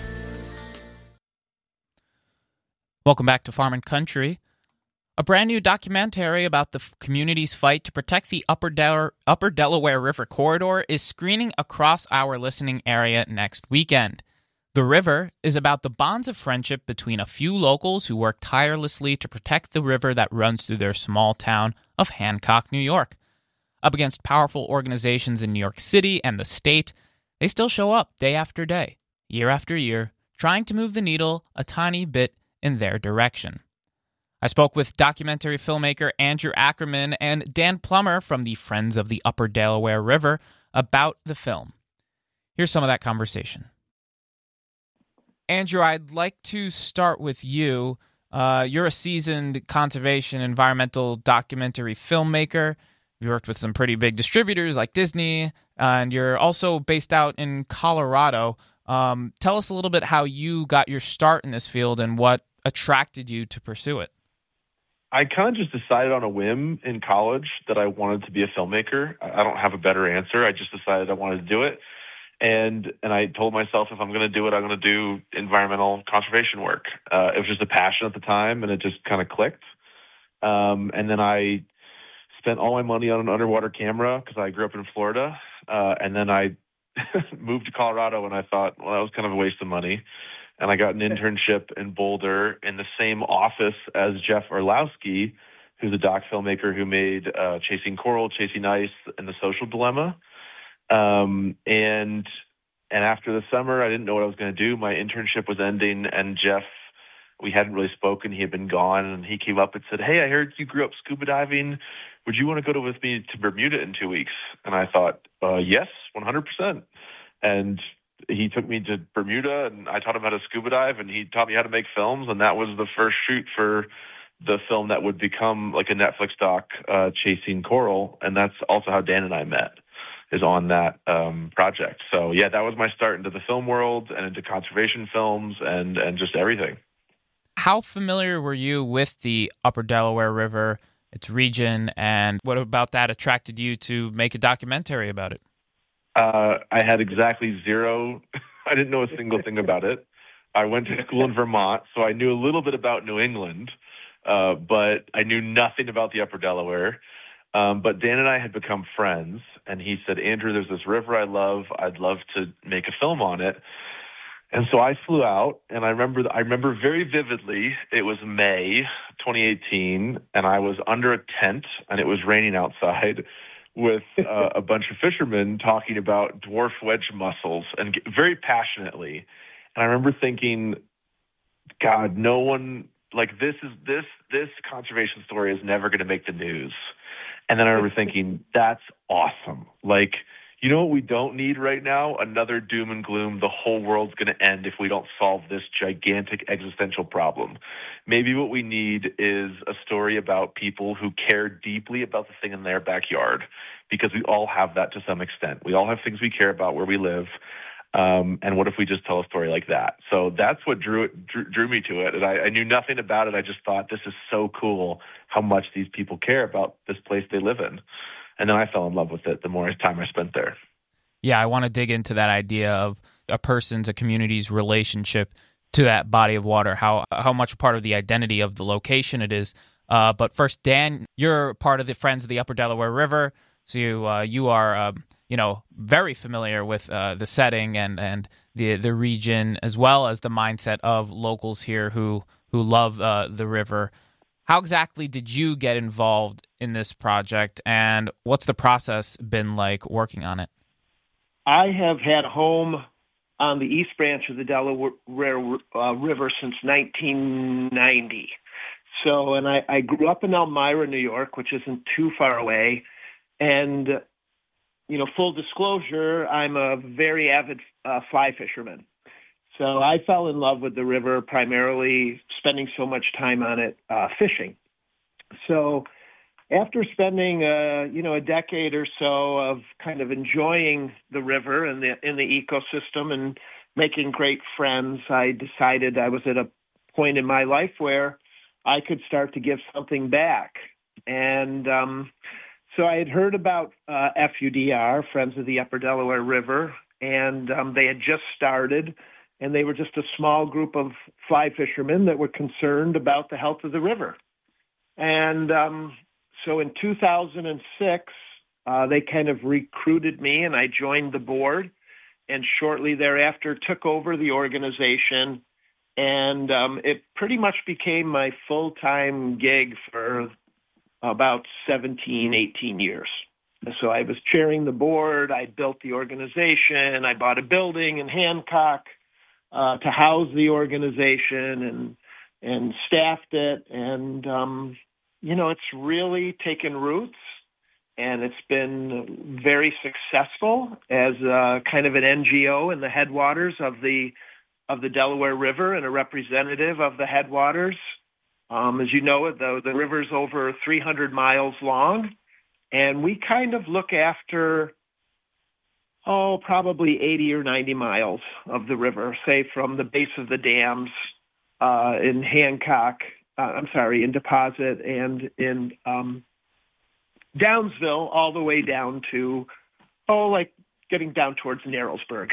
Welcome back to Farm and Country. A brand new documentary about the f- community's fight to protect the Upper, Del- Upper Delaware River corridor is screening across our listening area next weekend. The River is about the bonds of friendship between a few locals who work tirelessly to protect the river that runs through their small town of Hancock, New York. Up against powerful organizations in New York City and the state, they still show up day after day, year after year, trying to move the needle a tiny bit in their direction. I spoke with documentary filmmaker Andrew Ackerman and Dan Plummer from the Friends of the Upper Delaware River about the film. Here's some of that conversation. Andrew, I'd like to start with you. Uh, you're a seasoned conservation environmental documentary filmmaker. You worked with some pretty big distributors like Disney, and you're also based out in Colorado. Um, tell us a little bit how you got your start in this field and what attracted you to pursue it. I kind of just decided on a whim in college that I wanted to be a filmmaker. I don't have a better answer. I just decided I wanted to do it. And and I told myself, if I'm going to do it, I'm going to do environmental conservation work. Uh, it was just a passion at the time, and it just kind of clicked. Um, and then I spent all my money on an underwater camera because I grew up in Florida. Uh, and then I moved to Colorado, and I thought, well, that was kind of a waste of money. And I got an internship in Boulder in the same office as Jeff Orlowski, who's a doc filmmaker who made uh, Chasing Coral, Chasing Ice, and The Social Dilemma. Um, and and after the summer, I didn't know what I was going to do. My internship was ending, and Jeff, we hadn't really spoken. He had been gone, and he came up and said, hey, I heard you grew up scuba diving. Would you want to go to, with me to Bermuda in two weeks? And I thought, uh, yes, one hundred percent. And he took me to Bermuda, and I taught him how to scuba dive, and he taught me how to make films, and that was the first shoot for the film that would become like a Netflix doc, uh, Chasing Coral, and that's also how Dan and I met, is on that um, project. So, yeah, that was my start into the film world and into conservation films and, and just everything. How familiar were you with the Upper Delaware River, its region, and what about that attracted you to make a documentary about it? Uh, I had exactly zero. I didn't know a single thing about it. I went to school in Vermont, so I knew a little bit about New England, uh, but I knew nothing about the Upper Delaware. Um, but Dan and I had become friends, and he said, Andrew, there's this river I love. I'd love to make a film on it. And so I flew out, and I remember I remember very vividly, it was May twenty eighteen, and I was under a tent, and it was raining outside, with uh, a bunch of fishermen talking about dwarf wedge mussels, and very passionately. And I remember thinking, God, no one, like this is this this conservation story is never going to make the news. And then I remember thinking, that's awesome. Like, you know what we don't need right now? Another doom and gloom. The whole world's going to end if we don't solve this gigantic existential problem. Maybe what we need is a story about people who care deeply about the thing in their backyard, because we all have that to some extent. We all have things we care about where we live. Um, and what if we just tell a story like that? So that's what drew it, drew, drew me to it. And I, I knew nothing about it. I just thought, this is so cool how much these people care about this place they live in. And then I fell in love with it the more time I spent there. Yeah, I want to dig into that idea of a person's, a community's relationship to that body of water, how how much a part of the identity of the location it is. Uh, but first, Dan, you're part of the Friends of the Upper Delaware River. So you uh, you are uh, you know very familiar with uh, the setting and, and the the region, as well as the mindset of locals here who who love uh, the river. How exactly did you get involved in this project, and what's the process been like working on it? I have had home on the East Branch of the Delaware uh, River since nineteen ninety. So, and I, I grew up in Elmira, New York, which isn't too far away. And, you know, full disclosure, I'm a very avid uh, fly fisherman. So I fell in love with the river, primarily spending so much time on it uh, fishing. So after spending, uh, you know, a decade or so of kind of enjoying the river and the in the ecosystem and making great friends, I decided I was at a point in my life where I could start to give something back. And um, so I had heard about uh, F U D R, Friends of the Upper Delaware River, and um, they had just started, and they were just a small group of fly fishermen that were concerned about the health of the river. And um, so in two thousand six, uh, they kind of recruited me, and I joined the board, and shortly thereafter took over the organization. And um, it pretty much became my full-time gig for about seventeen, eighteen years. So I was chairing the board, I built the organization, I bought a building in Hancock uh, to house the organization and and staffed it. And, um, you know, it's really taken roots, and it's been very successful as a, kind of an N G O in the headwaters of the of the Delaware River and a representative of the headwaters. Um, as you know, the, the river's over three hundred miles long, and we kind of look after, oh, probably eighty or ninety miles of the river, say from the base of the dams uh, in Hancock, uh, I'm sorry, in Deposit and in um, Downsville, all the way down to, oh, like getting down towards Narrowsburg.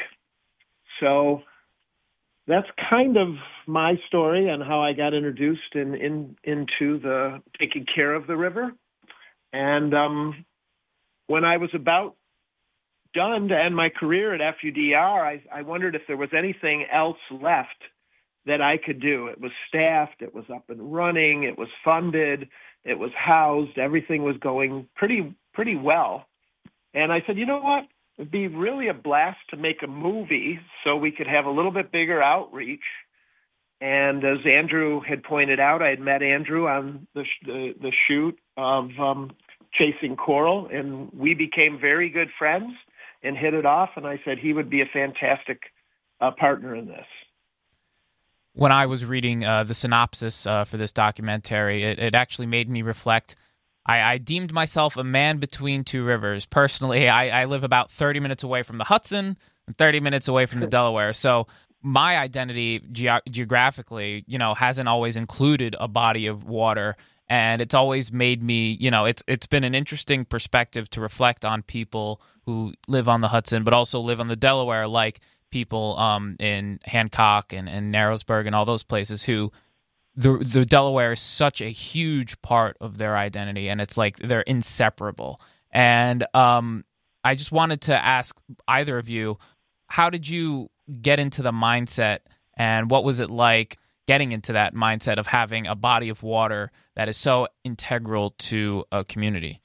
So that's kind of my story and how I got introduced in, in into the taking care of the river. And um, when I was about done to end my career at F U D R, I, I wondered if there was anything else left that I could do. It was staffed, it was up and running, it was funded, it was housed, everything was going pretty pretty well. And I said, you know what? It'd be really a blast to make a movie so we could have a little bit bigger outreach. And as Andrew had pointed out, I had met Andrew on the the, the shoot of um, Chasing Coral, and we became very good friends and hit it off. And I said he would be a fantastic uh, partner in this. When I was reading uh, the synopsis uh, for this documentary, it, it actually made me reflect. I, I deemed myself a man between two rivers. Personally, I, I live about thirty minutes away from the Hudson and thirty minutes away from the Delaware. So my identity ge- geographically, you know, hasn't always included a body of water. And it's always made me, you know, it's it's been an interesting perspective to reflect on people who live on the Hudson, but also live on the Delaware, like people um, in Hancock and, and Narrowsburg and all those places who the the Delaware is such a huge part of their identity, and it's like they're inseparable. And um, I just wanted to ask either of you, how did you get into the mindset, and what was it like getting into that mindset of having a body of water that is so integral to a community?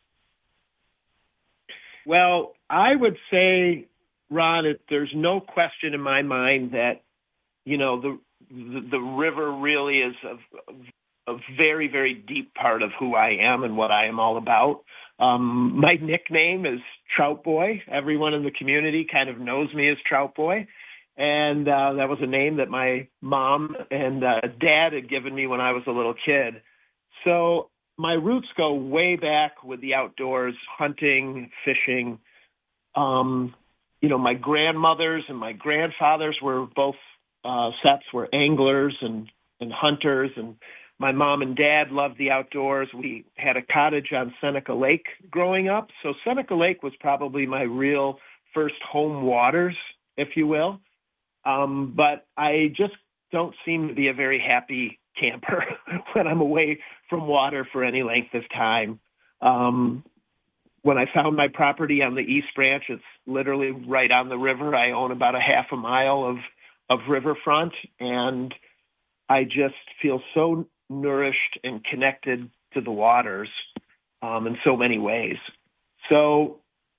Well, I would say, Ron, it, there's no question in my mind that, you know, the the, the river really is a, a very, very deep part of who I am and what I am all about. Um, my nickname is Trout Boy. Everyone in the community kind of knows me as Trout Boy. And uh, that was a name that my mom and uh, dad had given me when I was a little kid. So my roots go way back with the outdoors, hunting, fishing. Um, you know, my grandmothers and my grandfathers were both uh, sets were anglers and, and hunters. And my mom and dad loved the outdoors. We had a cottage on Seneca Lake growing up. So Seneca Lake was probably my real first home waters, if you will. Um, but I just don't seem to be a very happy camper when I'm away from water for any length of time. Um, when I found my property on the East Branch, it's literally right on the river. I own about a half a mile of, of riverfront, and I just feel so nourished and connected to the waters um, in so many ways. So,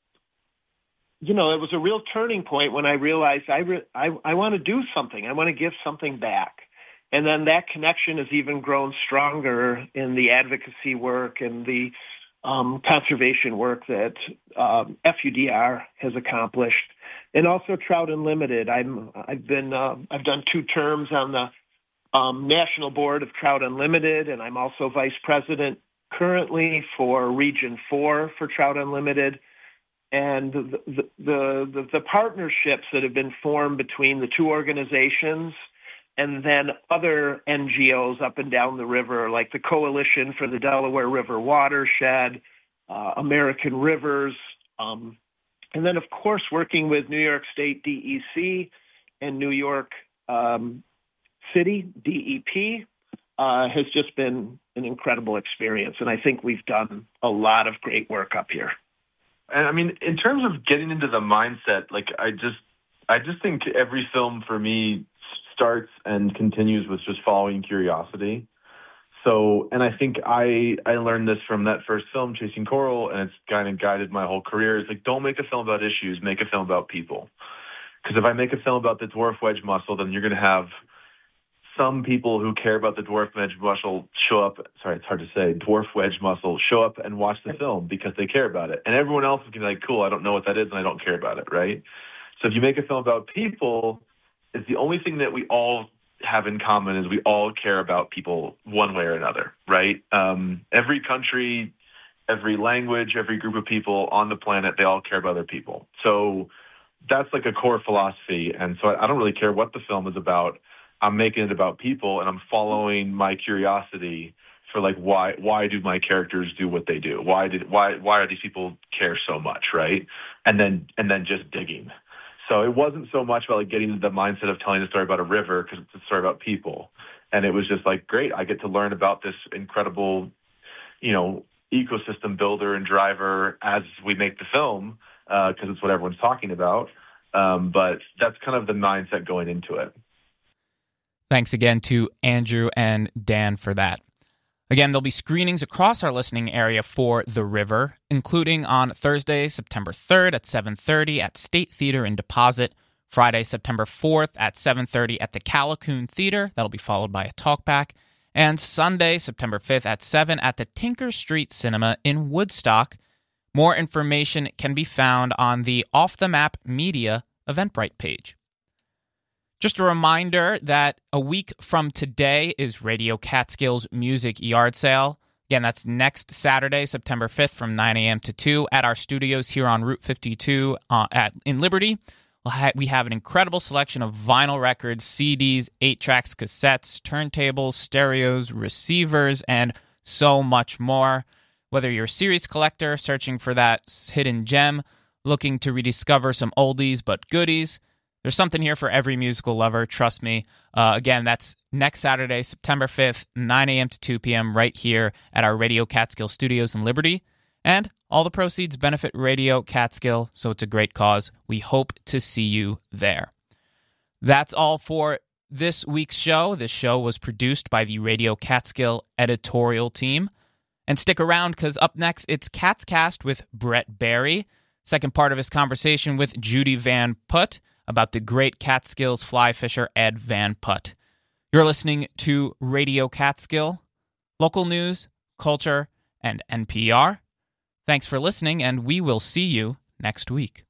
you know, it was a real turning point when I realized I, re- I, I want to do something. I want to give something back. And then that connection has even grown stronger in the advocacy work and the um, conservation work that um, F U D R has accomplished, and also Trout Unlimited. I'm I've been uh, I've done two terms on the um, National Board of Trout Unlimited, and I'm also vice president currently for Region Four for Trout Unlimited. And the the, the the the partnerships that have been formed between the two organizations and then other N G Os up and down the river, like the Coalition for the Delaware River Watershed, uh, American Rivers, um, and then, of course, working with New York State D E C and New York um, City D E P uh, has just been an incredible experience. And I think we've done a lot of great work up here. And I mean, in terms of getting into the mindset, like I just, I just think every film for me starts and continues with just following curiosity. So, and I think I I learned this from that first film, Chasing Coral, and it's kind of guided my whole career. It's like, don't make a film about issues, make a film about people. Because if I make a film about the dwarf wedge mussel, then you're going to have some people who care about the dwarf wedge mussel show up, sorry, it's hard to say, dwarf wedge mussel, show up and watch the film because they care about it. And everyone else is going to be like, cool, I don't know what that is and I don't care about it, right? So if you make a film about people, it's the only thing that we all have in common is we all care about people one way or another, right? Um, every country, every language, every group of people on the planet, they all care about other people. So that's like a core philosophy. And so I don't really care what the film is about. I'm making it about people, and I'm following my curiosity for like why why do my characters do what they do? Why did why why are these people care so much, right? And then and then just digging. So it wasn't so much about like getting into the mindset of telling a story about a river, because it's a story about people. And it was just like, great, I get to learn about this incredible, you know, ecosystem builder and driver as we make the film, because uh, it's what everyone's talking about. Um, but that's kind of the mindset going into it. Thanks again to Andrew and Dan for that. Again, there'll be screenings across our listening area for The River, including on Thursday, September third at seven thirty at State Theater in Deposit, Friday, September fourth at seven thirty at the Callicoon Theater. That'll be followed by a talkback. And Sunday, September fifth at seven at the Tinker Street Cinema in Woodstock. More information can be found on the Off the Map Media Eventbrite page. Just a reminder that a week from today is Radio Catskills Music Yard Sale. Again, that's next Saturday, September fifth from nine a.m. to two at our studios here on Route fifty-two uh, at in Liberty. We have an incredible selection of vinyl records, C Ds, eight tracks, cassettes, turntables, stereos, receivers, and so much more. Whether you're a series collector searching for that hidden gem, looking to rediscover some oldies but goodies, there's something here for every musical lover, trust me. Uh, again, that's next Saturday, September fifth, nine a.m. to two p.m. right here at our Radio Catskill studios in Liberty. And all the proceeds benefit Radio Catskill, so it's a great cause. We hope to see you there. That's all for this week's show. This show was produced by the Radio Catskill editorial team. And stick around, because up next, it's Catscast with Brett Barry. Second part of his conversation with Judy Van Putt about the great Catskills fly fisher Ed Van Putt. You're listening to Radio Catskill, local news, culture, and N P R. Thanks for listening, and we will see you next week.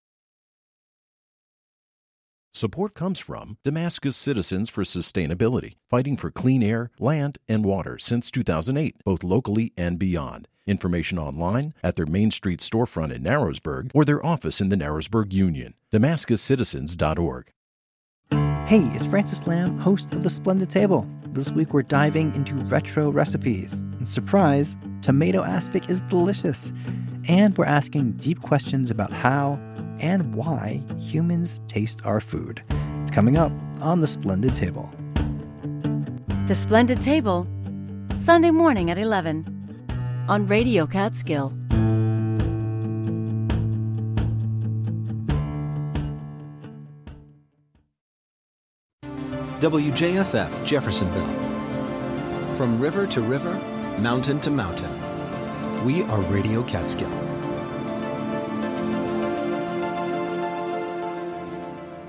Support comes from Damascus Citizens for Sustainability, fighting for clean air, land, and water since two thousand eight, both locally and beyond. Information online at their Main Street storefront in Narrowsburg or their office in the Narrowsburg Union. Damascus Citizens dot org. Hey, it's Francis Lamb, host of The Splendid Table. This week we're diving into retro recipes. And surprise, tomato aspic is delicious. And we're asking deep questions about how and why humans taste our food. It's coming up on The Splendid Table. The Splendid Table, Sunday morning at eleven on Radio Catskill. W J F F Jeffersonville. From river to river, mountain to mountain, we are Radio Catskill.